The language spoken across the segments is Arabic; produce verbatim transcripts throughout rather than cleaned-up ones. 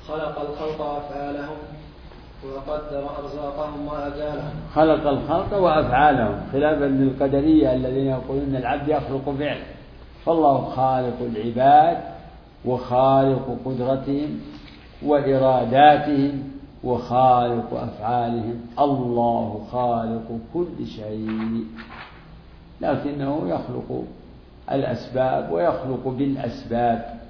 خلق الخلق وأفعالهم وقدر أرزاقهم وآجالهم. خلق الخلق وأفعالهم خلافا للقدرية الذين يقولون أن العبد يخلق فعله، فالله خالق العباد وخالق قدرتهم وإراداتهم وخالق أفعالهم. الله خالق كل شيء، لكنه يخلق الأسباب ويخلق بالأسباب.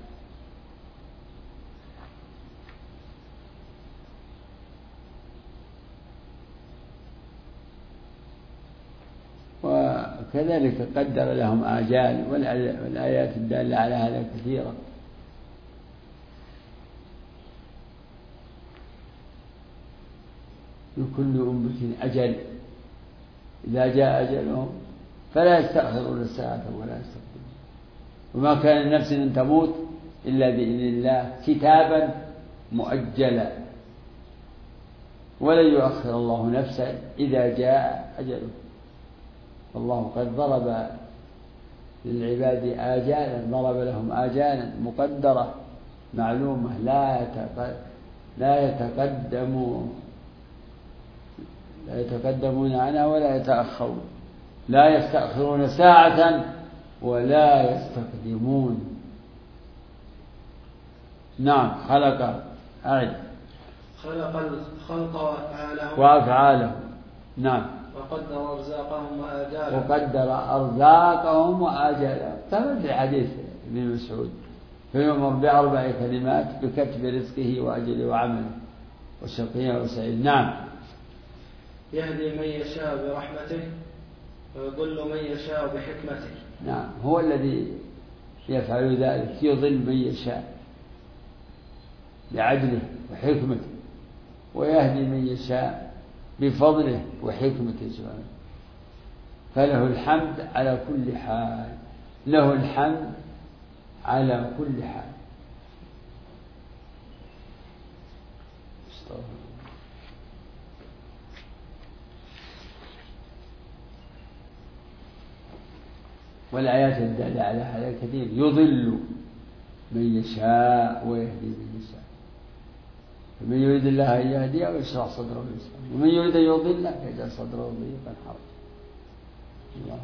وكذلك قدر لهم آجال، والآيات الدالة على هذا كثيرة. لكل أمة أجل، إذا جاء أجلهم فلا يستأخرون ساعة ولا يستقدمون، وما كان لنفس أن تموت إلا بإذن الله كتابا مؤجلا، ولن يؤخر الله نفسا إذا جاء أجله. والله قد ضرب للعباد آجالا، ضرب لهم آجالا مقدرة معلومة لا يتقدمون لا يتقدمون عنها ولا يتأخرون، لا يستأخرون ساعة ولا يستقدمون. نعم. خلق أعد خلق الخلق وأفعالهم وأفعالهم. نعم. وقدر أرزاقهم وآجالهم وقدر أرزاقهم وآجالهم، كما في حديث ابن مسعود: فيؤمر بأربع كلمات بكتب رزقه وأجله وعمله وشقي وسعيد. نعم. يهدي من يشاء برحمته ويضل من يشاء بحكمته. نعم، هو الذي يفعل ذلك، يضل من يشاء بعدله وحكمته، ويهدي من يشاء بفضله وحكمته سبحانه. فله الحمد على كل حال، له الحمد على كل حال. والآيات الدالة على هذا كثير: يضل من يشاء ويهدي من يشاء، فمن يريد الله أن يهديه ويشرح صدره للإسلام، ومن يريد أن يضله يجعل صدره ضيقا حرجا. الله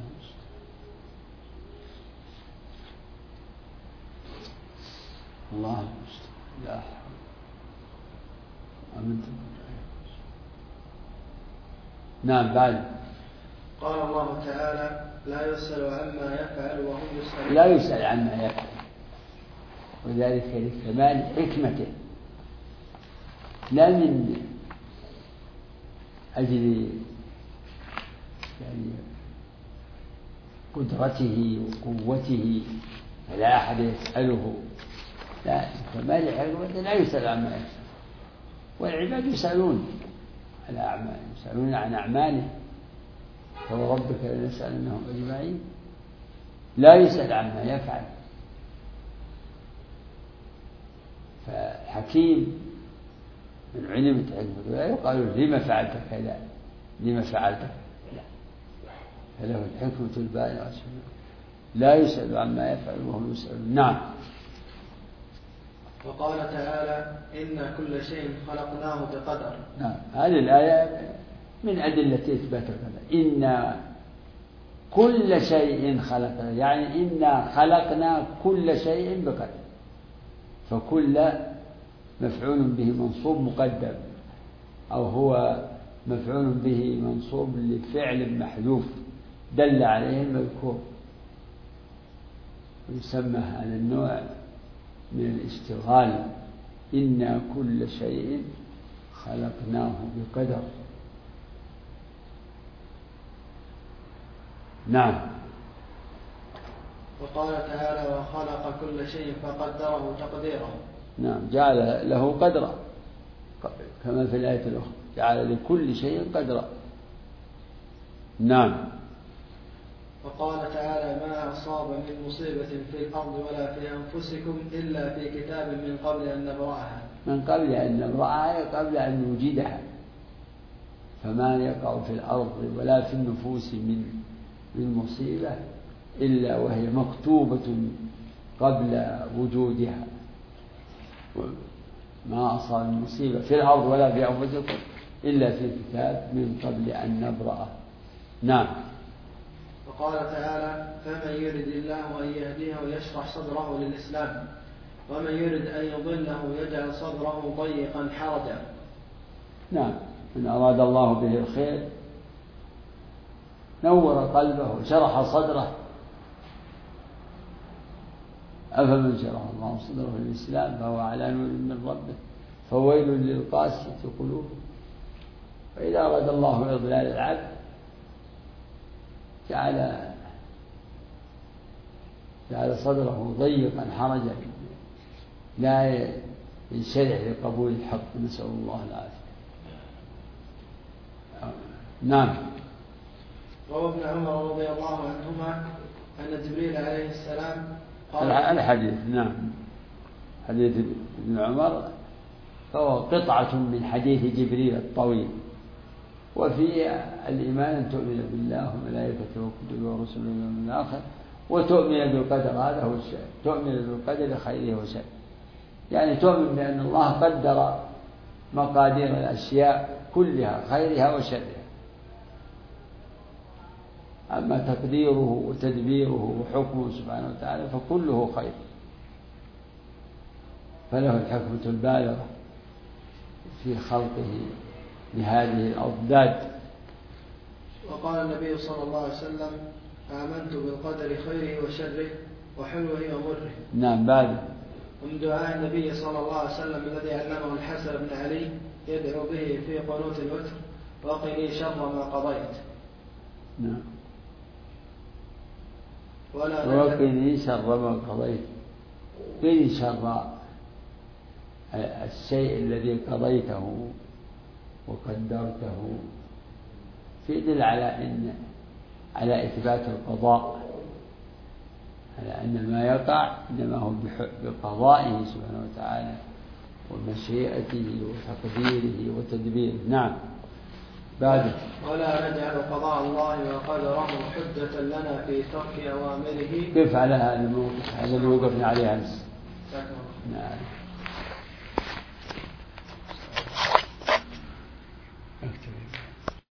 المستعان. الله المستعان. لا حول. آمنت. نعم. بعد قال الله تعالى: لا يسأل عما يفعل وهم يسألون. لا يسأل عما يفعل، وذلك لكمال حكمته، لا من أجل يعني قدرته وقوته فلا أحد يسأله، لا، كمال حكمته لا يسأل عما يفعل. والعباد يسألون على أعمالهم، يسألون عن أعمالهم، فوربك لنسألنهم أجمعين. لا يسأل عما يفعل. فحكيم من علمت حكمته، لا يقال لما فعلت كذا، لما فعلت لا، فله الحكمة البالغة، لا يسأل عما يفعل وهم يسألون. نعم. وقال تعالى: إن كل شيء خلقناه بقدر. نعم، هذه الآية من أدلة إثبات القدر. إن كل شيء خلقنا، يعني إنا خلقنا كل شيء بقدر، فكل مفعول به منصوب مقدم، أو هو مفعول به منصوب لفعل محذوف دل عليه المذكور، ويسمى هذا النوع من الاشتغال: إنا كل شيء خلقناه بقدر. نعم. وقال تعالى: وخلق كل شيء فقدره تقديرا. نعم، جعل له قدرا كما في الآية الأخرى: جعل لكل شيء قدرا. نعم. وقال تعالى: ما أصاب من مصيبة في الأرض ولا في أنفسكم إلا في كتاب من قبل أن نبرأها. من قبل أن نبرأها، قبل أن نوجدها. فما يقع في الأرض ولا في النفوس من من مصيبة إلا وهي مكتوبة قبل وجودها. ما أصاب من مصيبة في الأرض ولا في أنفسكم إلا في كتاب من قبل أن نبرأه. نعم. وقال تعالى: فمن يرد الله أن يهديه يشرح صدره للإسلام ومن يرد أن يضله يجعل صدره ضيقا حرجا. نعم، من أراد الله به الخير نور قلبه وشرح صدره. أفمن شرح الله صدره للإسلام فهو على نور من ربه فويل للقاسية قلوبهم. فإذا أراد الله إضلال العبد جعل جعل صدره ضيقا حرجا لا ينشرح لقبول الحق، نسأل الله العافية. نعم. روى ابن عمر رضي الله عنهما أن جبريل عليه السلام قال الحديث. نعم، حديث ابن عمر فهو قطعة من حديث جبريل الطويل. وفي الإيمان أن تؤمن بالله وملائكته وكتبه ورسله واليوم الآخر وتؤمن بالقدر. هذا هو الشيء، تؤمن بالقدر خيره وشره، يعني تؤمن بأن الله قدر مقادير الأشياء كلها خيرها وشرها. أما تقديره وتدبيره وحكمه سبحانه وتعالى فكله خير، فله الحكمة البالغة في خلقه لهذه الأضداد. وقال النبي صلى الله عليه وسلم: آمنت بالقدر خيره وشره وحلوه ومره. نعم. بعد ومن دعاء النبي صلى الله عليه وسلم الذي علمه الحسن بن علي يدعو به في قنوت الوتر: وقني شر ما قضيت. نعم. وقني شر ما قضيت، قني شر الشيء الذي قضيته وقدرته، في دل على إن على إثبات القضاء، على أن ما يقع إنما هو بقضائه سبحانه وتعالى ومشيئته وتقديره وتدبيره. نعم. بعد ولا نجعل قضاء الله وقدره حجة لنا في ترك أوامره. كيف على هذا الموقف هذا اللي وقفنا عليه أمس؟ نعم.